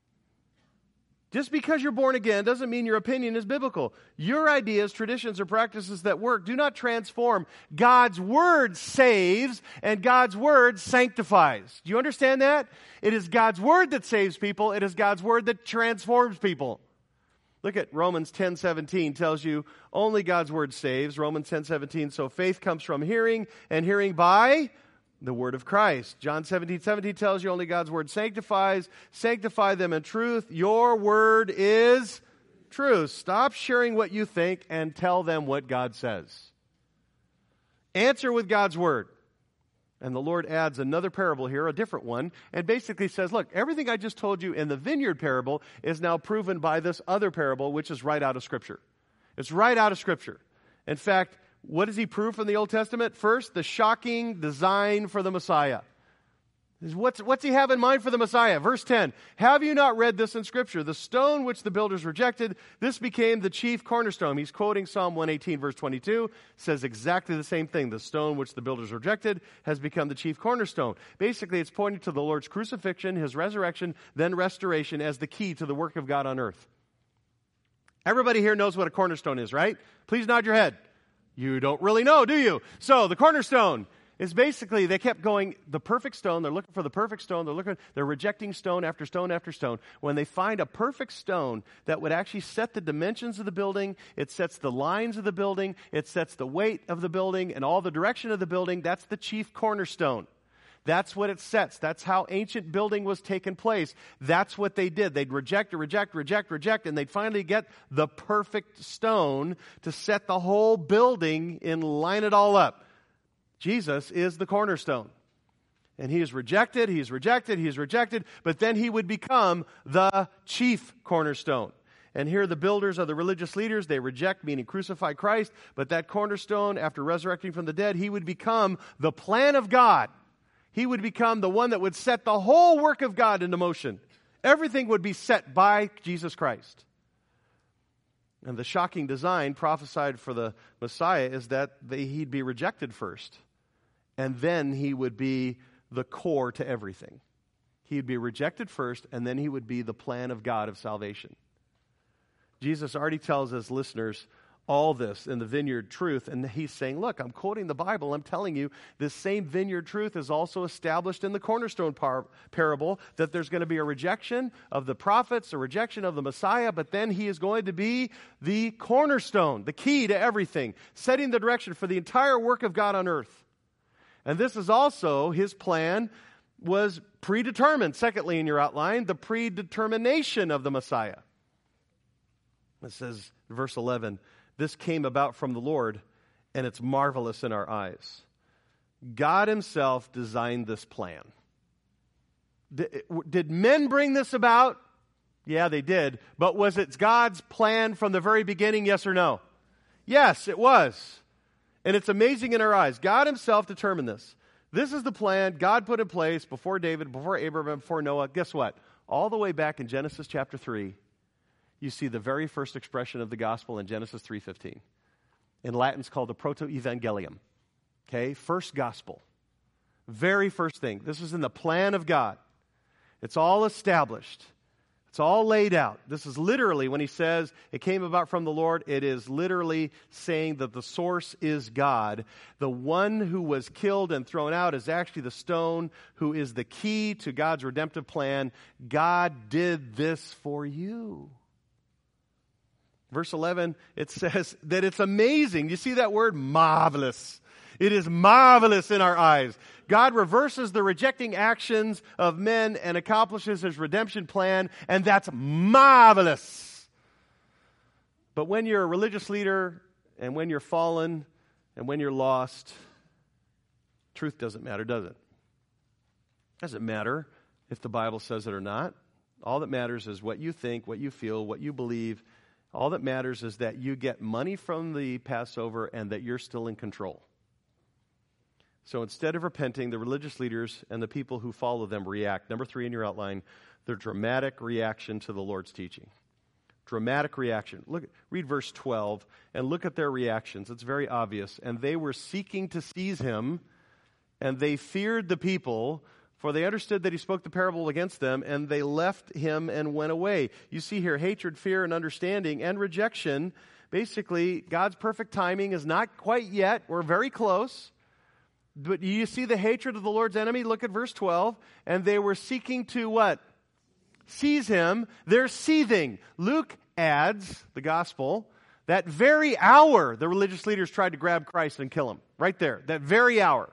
Just because you're born again doesn't mean your opinion is biblical. Your ideas, traditions, or practices that work do not transform. God's Word saves, and God's Word sanctifies. Do you understand that? It is God's Word that saves people. It is God's Word that transforms people. Look at Romans 10:17 tells you only God's Word saves. Romans 10:17, so faith comes from hearing, and hearing by the word of Christ. John 17:17 tells you only God's word sanctifies. Sanctify them in truth. Your word is truth. Stop sharing what you think and tell them what God says. Answer with God's word. And the Lord adds another parable here, a different one, and basically says, look, everything I just told you in the vineyard parable is now proven by this other parable, which is right out of Scripture. It's right out of Scripture. In fact, what does he prove from the Old Testament? First, the shocking design for the Messiah. What's he have in mind for the Messiah? Verse 10, have you not read this in Scripture? The stone which the builders rejected, this became the chief cornerstone. He's quoting Psalm 118, verse 22, says exactly the same thing. The stone which the builders rejected has become the chief cornerstone. Basically, it's pointing to the Lord's crucifixion, his resurrection, then restoration as the key to the work of God on earth. Everybody here knows what a cornerstone is, right? Please nod your head. You don't really know, do you? So the cornerstone is basically, they kept going, the perfect stone. They're looking for the perfect stone. They're rejecting stone after stone after stone. When they find a perfect stone that would actually set the dimensions of the building, it sets the lines of the building, it sets the weight of the building and all the direction of the building, that's the chief cornerstone. That's what it sets. That's how ancient building was taking place. That's what they did. They'd reject, and they'd finally get the perfect stone to set the whole building and line it all up. Jesus is the cornerstone. And he is rejected, but then he would become the chief cornerstone. And here the builders are the religious leaders. They reject, meaning crucify Christ. But that cornerstone, after resurrecting from the dead, he would become the plan of God. He would become the one that would set the whole work of God into motion. Everything would be set by Jesus Christ. And the shocking design prophesied for the Messiah is that he'd be rejected first. And then he would be the core to everything. He'd be rejected first, and then he would be the plan of God of salvation. Jesus already tells his listeners all this in the vineyard truth, and he's saying, look, I'm quoting the Bible, I'm telling you, this same vineyard truth is also established in the cornerstone parable, that there's going to be a rejection of the prophets, a rejection of the Messiah, but then he is going to be the cornerstone, the key to everything, setting the direction for the entire work of God on earth. And this is also, his plan was predetermined. Secondly, in your outline, the predetermination of the Messiah. It says, verse 11, this came about from the Lord, and it's marvelous in our eyes. God himself designed this plan. Did men bring this about? Yeah, they did. But was it God's plan from the very beginning, yes or no? Yes, it was. And it's amazing in our eyes. God himself determined this. This is the plan God put in place before David, before Abraham, before Noah. Guess what? All the way back in Genesis chapter 3, you see the very first expression of the gospel in Genesis 3:15. In Latin, it's called the proto-evangelium. Okay, first gospel. Very first thing. This is in the plan of God. It's all established. It's all laid out. This is literally, when he says it came about from the Lord, it is literally saying that the source is God. The one who was killed and thrown out is actually the stone who is the key to God's redemptive plan. God did this for you. Verse 11, it says that it's amazing. You see that word? Marvelous. It is marvelous in our eyes. God reverses the rejecting actions of men and accomplishes his redemption plan, and that's marvelous. But when you're a religious leader, and when you're fallen, and when you're lost, truth doesn't matter, does it? It doesn't matter if the Bible says it or not. All that matters is what you think, what you feel, what you believe. All that matters is that you get money from the Passover and that you're still in control. So instead of repenting, the religious leaders and the people who follow them react. Number 3 in your outline, their dramatic reaction to the Lord's teaching. Dramatic reaction. Read verse 12 and look at their reactions. It's very obvious. And they were seeking to seize him, and they feared the people, for they understood that he spoke the parable against them, and they left him and went away. You see here hatred, fear, and understanding, and rejection. Basically, God's perfect timing is not quite yet. We're very close. But you see the hatred of the Lord's enemy? Look at verse 12. And they were seeking to what? Seize him. They're seething. Luke adds, the gospel, that very hour the religious leaders tried to grab Christ and kill him. Right there. That very hour.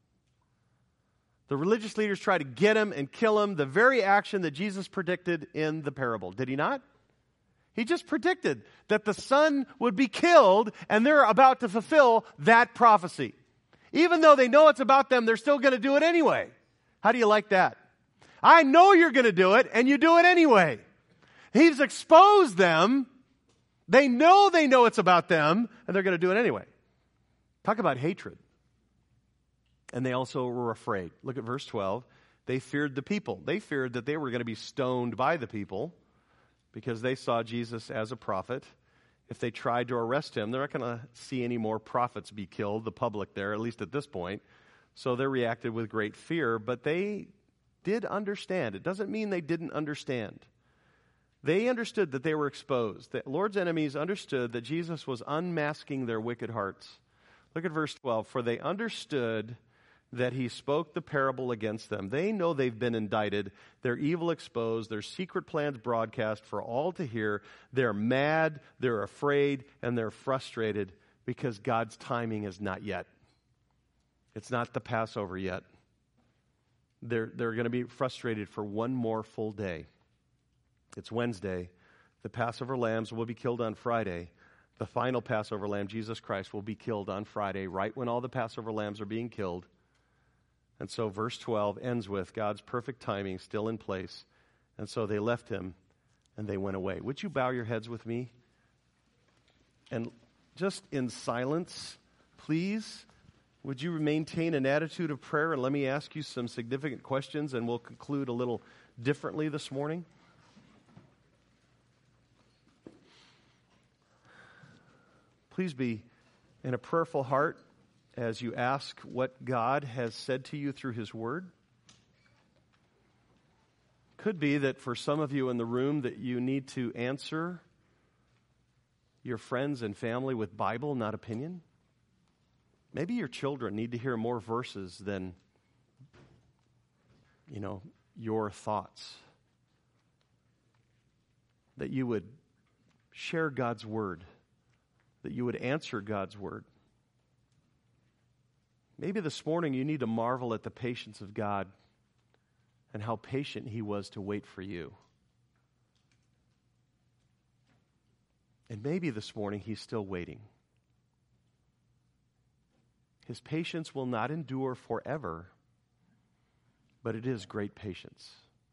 The religious leaders tried to get him and kill him. The very action that Jesus predicted in the parable. Did he not? He just predicted that the Son would be killed, and they're about to fulfill that prophecy. Even though they know it's about them, they're still going to do it anyway. How do you like that? I know you're going to do it, and you do it anyway. He's exposed them. They know it's about them, and they're going to do it anyway. Talk about hatred. And they also were afraid. Look at verse 12. They feared the people. They feared that they were going to be stoned by the people because they saw Jesus as a prophet. If they tried to arrest him, they're not going to see any more prophets be killed, the public there, at least at this point. So they reacted with great fear, but they did understand. It doesn't mean they didn't understand. They understood that they were exposed. The Lord's enemies understood that Jesus was unmasking their wicked hearts. Look at verse 12. For they understood that he spoke the parable against them. They know they've been indicted. Their evil exposed. Their secret plans broadcast for all to hear. They're mad, they're afraid, and they're frustrated because God's timing is not yet. It's not the Passover yet. They're going to be frustrated for one more full day. It's Wednesday. The Passover lambs will be killed on Friday. The final Passover lamb, Jesus Christ, will be killed on Friday, right when all the Passover lambs are being killed. And so verse 12 ends with God's perfect timing still in place. And so they left him and they went away. Would you bow your heads with me? And just in silence, please Would you maintain an attitude of prayer? And let me ask you some significant questions, and we'll conclude a little differently this morning. Please be in a prayerful heart as you ask what God has said to you through His Word. Could be that for some of you in the room that you need to answer your friends and family with Bible, not opinion. Maybe your children need to hear more verses than, your thoughts. That you would share God's Word. That you would answer God's Word. Maybe this morning you need to marvel at the patience of God and how patient He was to wait for you. And maybe this morning He's still waiting. His patience will not endure forever, but it is great patience.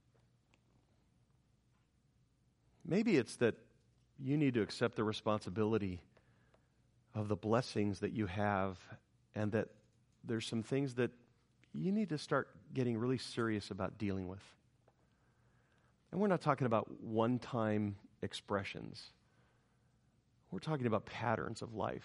Maybe it's that you need to accept the responsibility of the blessings that you have, and that there's some things that you need to start getting really serious about dealing with. And we're not talking about one-time expressions. We're talking about patterns of life.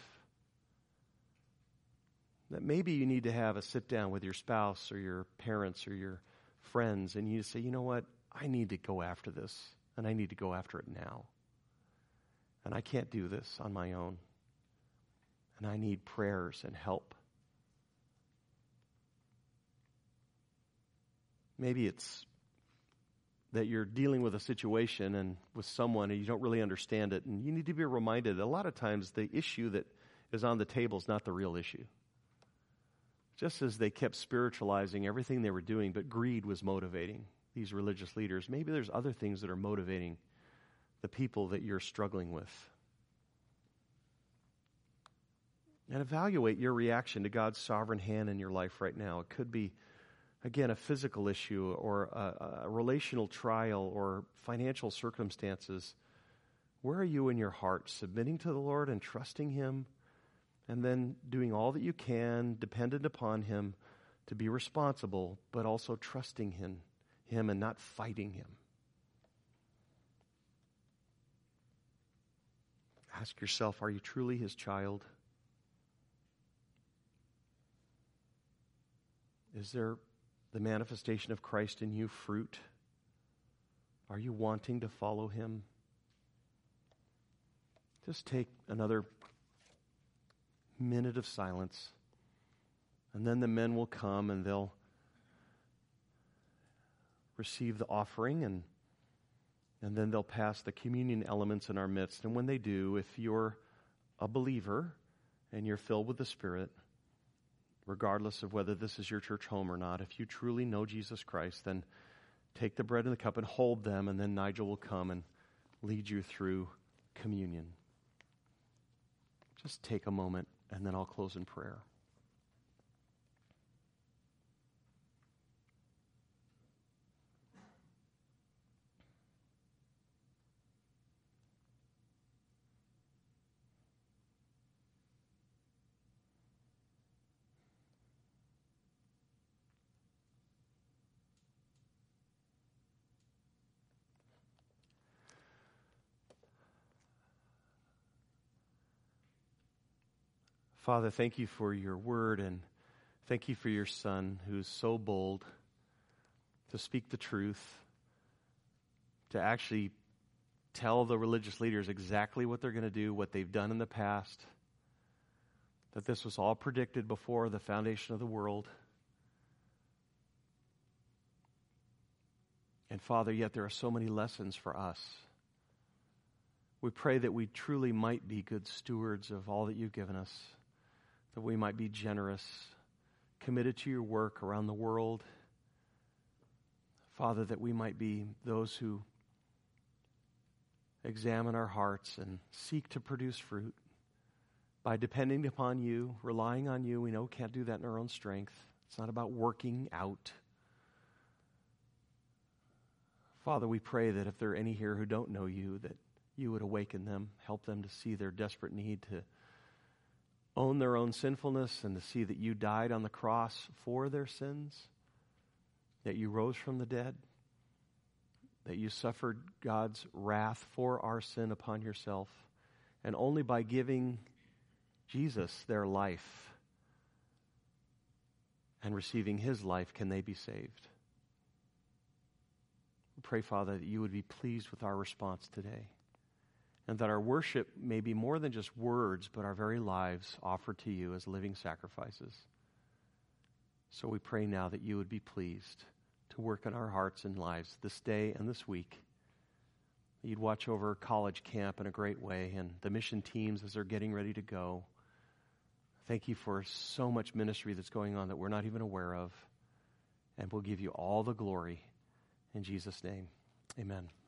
That maybe you need to have a sit down with your spouse or your parents or your friends, and you say, you know what, I need to go after this, and I need to go after it now. And I can't do this on my own. And I need prayers and help. Maybe it's that you're dealing with a situation and with someone and you don't really understand it, and you need to be reminded that a lot of times the issue that is on the table is not the real issue. Just as they kept spiritualizing everything they were doing, but greed was motivating these religious leaders, maybe there's other things that are motivating the people that you're struggling with. And evaluate your reaction to God's sovereign hand in your life right now. It could be, again, a physical issue or a relational trial or financial circumstances. Where are you in your heart? Submitting to the Lord and trusting Him, and then doing all that you can, dependent upon Him, to be responsible, but also trusting Him and not fighting Him. Ask yourself, are you truly His child? Is there the manifestation of Christ in you fruit? Are you wanting to follow Him? Just take another minute of silence, and then the men will come and they'll receive the offering, and then they'll pass the communion elements in our midst. And when they do, if you're a believer and you're filled with the Spirit, regardless of whether this is your church home or not, if you truly know Jesus Christ, then take the bread and the cup and hold them, and then Nigel will come and lead you through communion. Just take a moment, and then I'll close in prayer. Father, thank you for your word, and thank you for your Son who's so bold to speak the truth, to actually tell the religious leaders exactly what they're going to do, what they've done in the past, that this was all predicted before the foundation of the world. And Father, yet there are so many lessons for us. We pray that we truly might be good stewards of all that you've given us, that we might be generous, committed to your work around the world. Father, that we might be those who examine our hearts and seek to produce fruit by depending upon you, relying on you. We know we can't do that in our own strength. It's not about working out. Father, we pray that if there are any here who don't know you, that you would awaken them, help them to see their desperate need to own their own sinfulness and to see that you died on the cross for their sins, that you rose from the dead, that you suffered God's wrath for our sin upon yourself, and only by giving Jesus their life and receiving his life can they be saved. We pray, Father, that you would be pleased with our response today, and that our worship may be more than just words, but our very lives offered to you as living sacrifices. So we pray now that you would be pleased to work in our hearts and lives this day and this week. You'd watch over college camp in a great way and the mission teams as they're getting ready to go. Thank you for so much ministry that's going on that we're not even aware of. And we'll give you all the glory in Jesus' name. Amen.